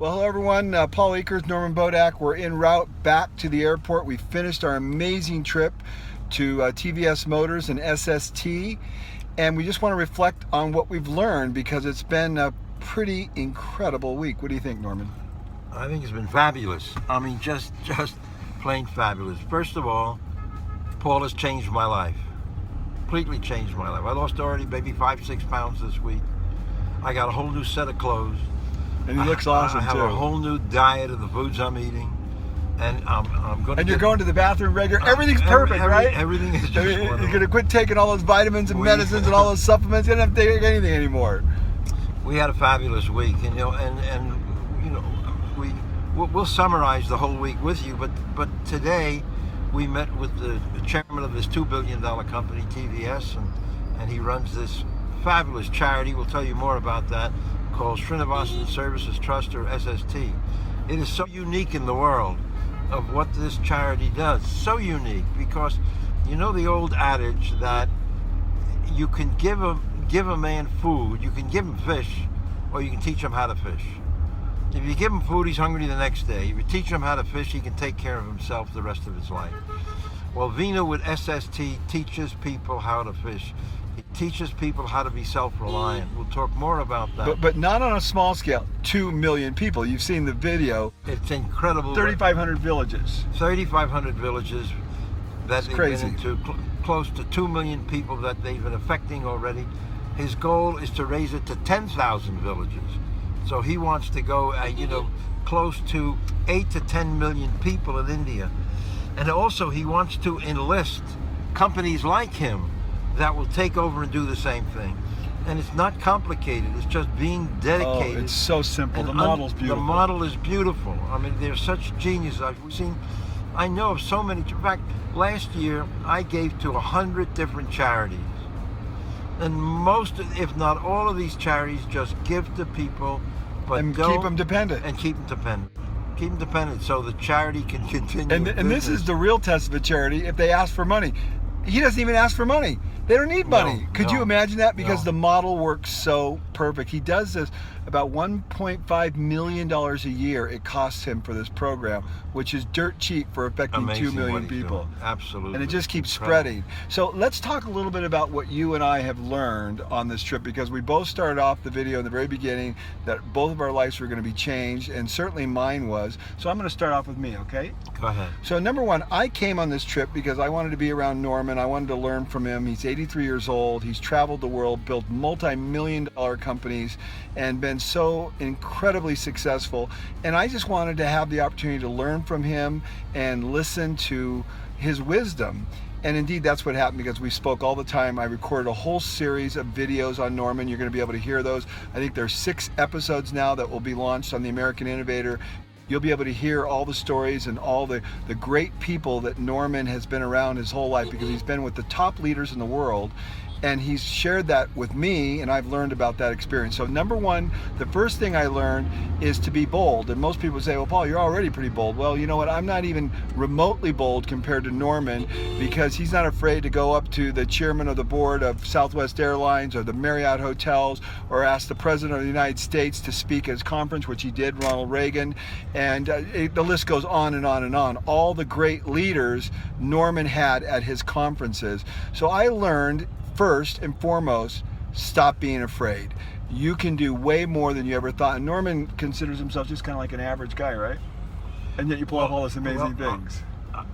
Well, hello everyone. Paul Akers, Norman Bodak. We're en route back to the airport. We finished our amazing trip to TVS Motors and SST, and we just want to reflect on what we've learned because it's been a pretty incredible week. What do you think, Norman? I think it's been fabulous. I mean, just plain fabulous. First of all, Paul has changed my life. Completely changed my life. I lost already maybe 5-6 pounds this week. I got a whole new set of clothes. And he looks awesome I have too. a whole new diet of the foods I'm eating, and I'm going to. And you're going to the bathroom regular. Everything's perfect, right? Everything is just You're going to quit taking all those vitamins and medicines and all those supplements. You don't have to take anything anymore. We had a fabulous week, and we'll summarize the whole week with you. But today we met with the chairman of this $2 billion company, TVS, and he runs this fabulous charity. We'll tell you more about that, called Srinivasan Services Trust, or SST. It is so unique in the world of what this charity does. So unique because you know the old adage that you can give a man food, you can give him fish, or you can teach him how to fish. If you give him food, he's hungry the next day. If you teach him how to fish, he can take care of himself the rest of his life. Well, Vina with SST teaches people how to fish. He teaches people how to be self-reliant. We'll talk more about that. But not on a small scale. 2 million people. You've seen the video. It's incredible. 3,500 villages. 3,500 villages that they've crazy. been into, close to 2 million people that they've been affecting already. His goal is to raise it to 10,000 villages. So he wants to go, close to 8 to 10 million people in India. And also he wants to enlist companies like him that will take over and do the same thing. And it's not complicated. It's just being dedicated. Oh, it's so simple. The model's beautiful. The model is beautiful. I mean, they're such geniuses. I know of so many. In fact, last year I gave to 100 different charities. And most, if not all of these charities just give to people, but and keep them dependent. And keep them dependent. Keep them dependent so the charity can continue. And this is the real test of a charity, if they ask for money. He doesn't even ask for money. They don't need money. Could you imagine that? Because the model works so perfect. He does this about $1.5 million a year it costs him for this program, which is dirt cheap for affecting 2 million people. Absolutely. And it just keeps spreading. So let's talk a little bit about what you and I have learned on this trip, because we both started off the video in the very beginning that both of our lives were going to be changed, and certainly mine was. So I'm going to start off with me, okay? Go ahead. So number one, I came on this trip because I wanted to be around Norman. I wanted to learn from him. He's 83 years old. He's traveled the world, built multi-million-dollar companies, and been so incredibly successful. And I just wanted to have the opportunity to learn from him and listen to his wisdom. And indeed, that's what happened, because we spoke all the time. I recorded a whole series of videos on Norman. You're going to be able to hear those. I think there's 6 episodes now that will be launched on the American Innovator. You'll be able to hear all the stories and all the great people that Norman has been around his whole life, because he's been with the top leaders in the world. And he's shared that with me, and I've learned about that experience. So number one, the first thing I learned is to be bold. And most people say, well, Paul, you're already pretty bold. Well, you know what? I'm not even remotely bold compared to Norman, because he's not afraid to go up to the chairman of the board of Southwest Airlines or the Marriott Hotels, or ask the president of the United States to speak at his conference, which he did, Ronald Reagan. And the list goes on and on and on. All the great leaders Norman had at his conferences. So I learned, first and foremost, stop being afraid. You can do way more than you ever thought. And Norman considers himself just kind of like an average guy, right? And yet you pull off all this amazing things.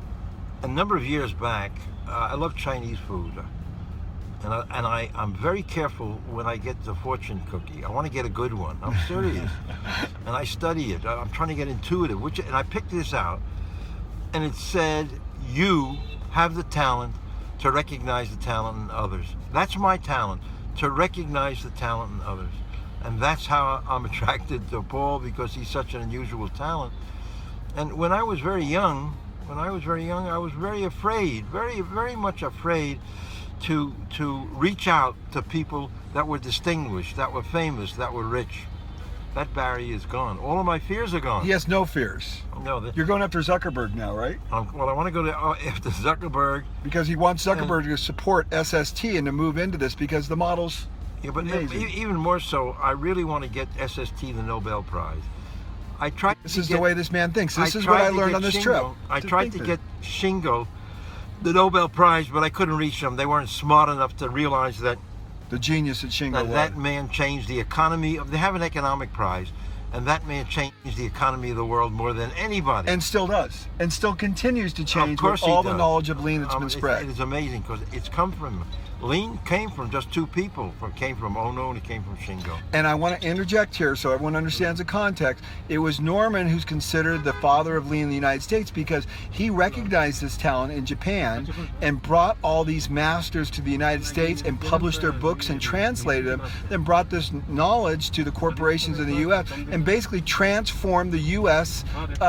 A number of years back, I love Chinese food. And I'm very careful when I get the fortune cookie. I want to get a good one. I'm serious. And I study it. I'm trying to get intuitive. And I picked this out. And it said, you have the talent to recognize the talent in others. That's my talent, to recognize the talent in others. And that's how I'm attracted to Paul, because he's such an unusual talent. And when I was very young, I was very afraid, very much afraid to reach out to people that were distinguished, that were famous, that were rich. That barrier is gone. All of my fears are gone. He has no fears. No. You're going after Zuckerberg now, right? Well, I want to go after Zuckerberg. Because he wants Zuckerberg to support SST and to move into this, because the model's but amazing. Even more so, I really want to get SST the Nobel Prize. I tried. This is the way this man thinks. This is what I learned on this trip. I tried to get Shingo the Nobel Prize, but I couldn't reach them. They weren't smart enough to realize that the genius that Shingo was. That man changed the economy. They have an economic prize, and that man changed the economy of the world more than anybody. And still does, and still continues to change Of course with all he the does. knowledge of lean that's been spread. It is amazing because it's come from lean came from just two people. It came from Ono and it came from Shingo. And I want to interject here so everyone understands the context. It was Norman who's considered the father of lean in the United States because he recognized this talent in Japan and brought all these masters to the United States and published their books and translated them, then brought this knowledge to the corporations in the U.S. and basically transformed the U.S.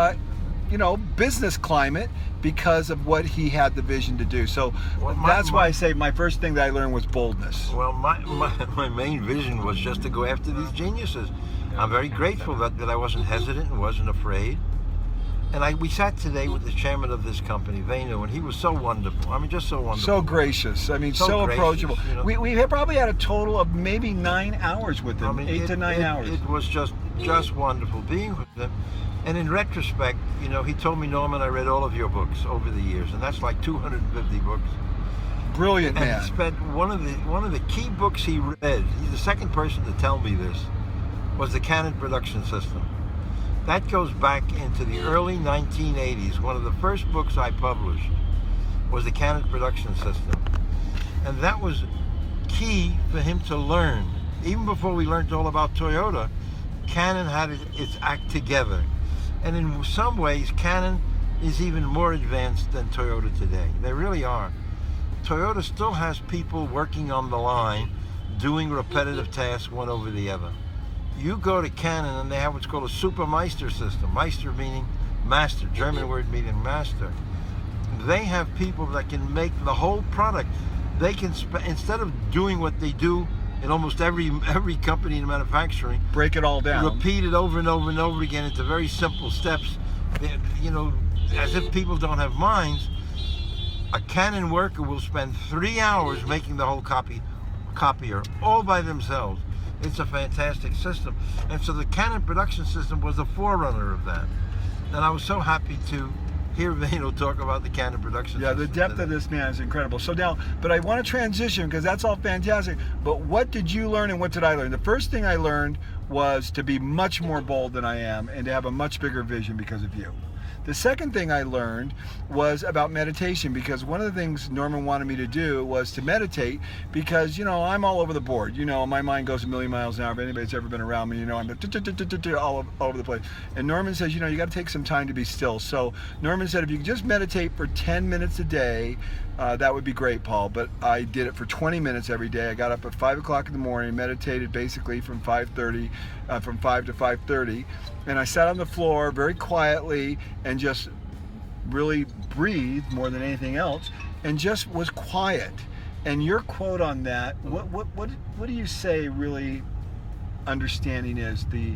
Business climate because of what he had the vision to do. So that's why I say my first thing that I learned was boldness. Well, my main vision was just to go after these geniuses. I'm very grateful that I wasn't hesitant and wasn't afraid. And we sat today with the chairman of this company, Venu, and he was so wonderful. I mean, just so wonderful. So gracious. I mean, so gracious, approachable. you know. We had probably had a total of maybe 9 hours with him, 8 to 9 hours. It was just wonderful being with him. And in retrospect, he told me, Norman, I read all of your books over the years, and that's like 250 books. Brilliant man. And he spent one of the key books he read. He's the second person to tell me this. Was the Canon Production System. That goes back into the early 1980s. One of the first books I published was the Canon Production System, and that was key for him to learn. Even before we learned all about Toyota, Canon had its act together. And in some ways, Canon is even more advanced than Toyota today. They really are. Toyota still has people working on the line, doing repetitive tasks one over the other. You go to Canon and they have what's called a Supermeister system. Meister meaning master, German word meaning master. They have people that can make the whole product. They can, instead of doing what they do in almost every company in manufacturing, break it all down, repeat it over and over and over again into very simple steps, as if people don't have minds. A Canon worker will spend 3 hours making the whole copier all by themselves. It's a fantastic system. And so the Canon Production System was the forerunner of that. And I was so happy to hear Venu talk about the Canon Production System. Yeah, the depth of this man is incredible. So now, but I want to transition because that's all fantastic. But what did you learn and what did I learn? The first thing I learned was to be much more bold than I am and to have a much bigger vision because of you. The second thing I learned was about meditation because one of the things Norman wanted me to do was to meditate because, I'm all over the board. My mind goes a million miles an hour. If anybody's ever been around me, I'm all over the place. And Norman says, you got to take some time to be still. So Norman said, if you could just meditate for 10 minutes a day, that would be great, Paul. But I did it for 20 minutes every day. I got up at 5 o'clock in the morning, meditated basically from 5 to 5:30. And I sat on the floor very quietly and just really breathed more than anything else and just was quiet. And your quote on that, what do you say really understanding is the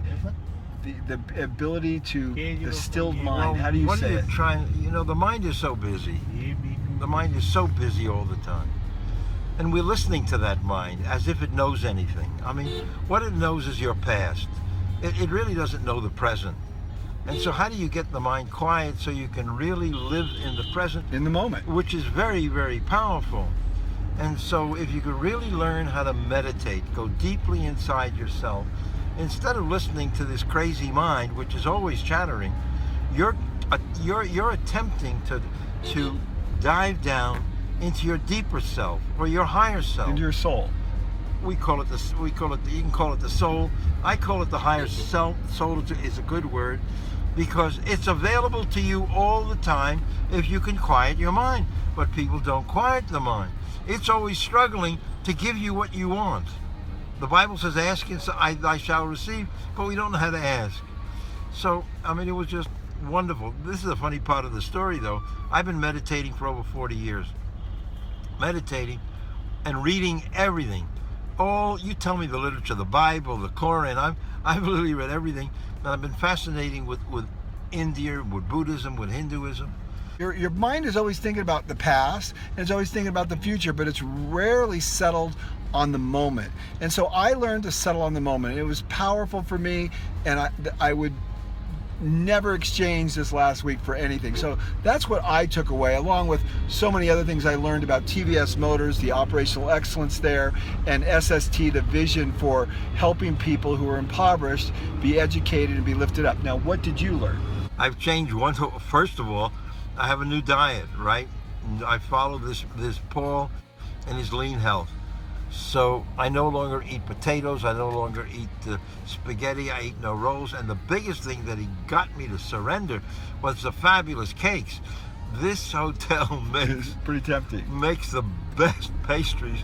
ability to the stilled mind? How do you say it? The mind is so busy. The mind is so busy all the time. And we're listening to that mind as if it knows anything. I mean, what it knows is your past. It really doesn't know the present. And so how do you get the mind quiet so you can really live in the present? In the moment. Which is very, very powerful. And so if you could really learn how to meditate, go deeply inside yourself, instead of listening to this crazy mind, which is always chattering, you're attempting to dive down into your deeper self or your higher self. Into your soul. You can call it the soul. I call it the higher self. Soul is a good word because it's available to you all the time if you can quiet your mind. But people don't quiet the mind. It's always struggling to give you what you want. The Bible says, ask and I shall receive, but we don't know how to ask. So, it was just wonderful. This is a funny part of the story, though. I've been meditating for over 40 years. Meditating and reading everything. You tell me the literature, the Bible, the Quran. I've literally read everything, and I've been fascinating with India, with Buddhism, with Hinduism. Your mind is always thinking about the past, and it's always thinking about the future, but it's rarely settled on the moment. And so I learned to settle on the moment. It was powerful for me, and I would never exchanged this last week for anything. So that's what I took away, along with so many other things I learned about TVS Motors, the operational excellence there, and SST, the vision for helping people who are impoverished be educated and be lifted up. Now, what did you learn? I've changed one. First of all, I have a new diet, right? I follow this Paul and his lean health. So I no longer eat potatoes, I no longer eat spaghetti, I eat no rolls, and the biggest thing that he got me to surrender was the fabulous cakes. This hotel It's pretty tempting. makes the best pastries.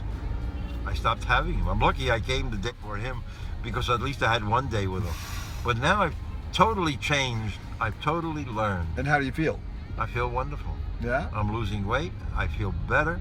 I stopped having them. I'm lucky I came the day for him, because at least I had one day with him. But now I've totally changed, I've totally learned. And how do you feel? I feel wonderful. Yeah? I'm losing weight, I feel better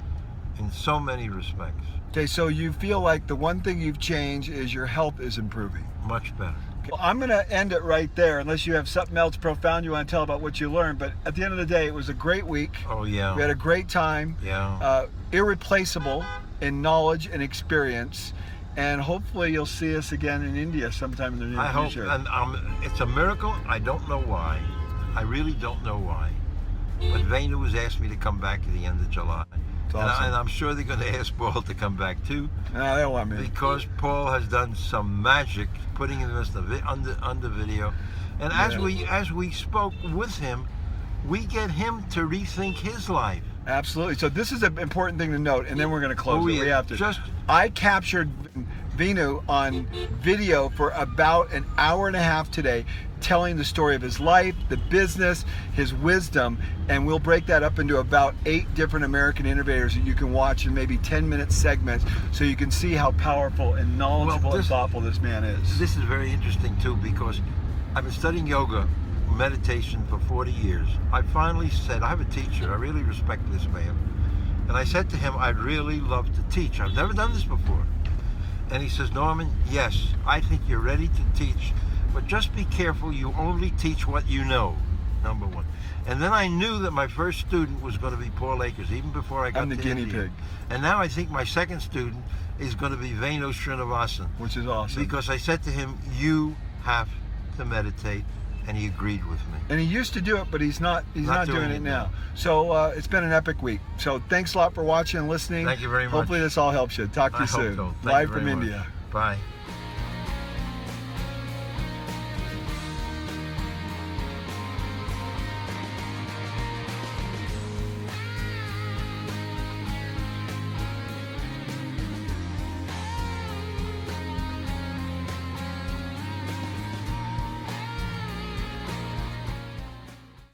in so many respects. Okay, so you feel like the one thing you've changed is your health is improving. Much better. Well, I'm going to end it right there, unless you have something else profound you want to tell about what you learned. But at the end of the day, it was a great week. Oh yeah. We had a great time. Yeah. Irreplaceable in knowledge and experience. And hopefully you'll see us again in India sometime in the near I hope, future. and it's a miracle. I don't know why. I really don't know why. But Venu has asked me to come back at the end of July. Awesome. And I'm sure they're going to ask Paul to come back too, No, they don't want me. because Paul has done some magic putting this under video. And as we spoke with him, we get him to rethink his life. Absolutely. So this is an important thing to note, and then we're going to close Oh, it. yeah. We have to. I captured Venu on video for about an hour and a half today, telling the story of his life, the business, his wisdom, and we'll break that up into about 8 different American innovators that you can watch in maybe 10-minute segments, so you can see how powerful and knowledgeable and thoughtful this man is. This is very interesting too, because I've been studying yoga, meditation for 40 years. I finally said, I have a teacher, I really respect this man. And I said to him, I'd really love to teach. I've never done this before. And he says, Norman, yes, I think you're ready to teach, but just be careful, you only teach what you know, number one. And then I knew that my first student was going to be Paul Akers, even before I got I'm the to guinea India. pig. And now I think my second student is going to be Venu Srinivasan. Which is awesome. Because I said to him, you have to meditate, and he agreed with me. And he used to do it, but he's not doing it now. now. So it's been an epic week. So thanks a lot for watching and listening. Thank you very much. Hopefully this all helps you. Talk to you I soon. hope so. Thank Live you from very much. India. Bye.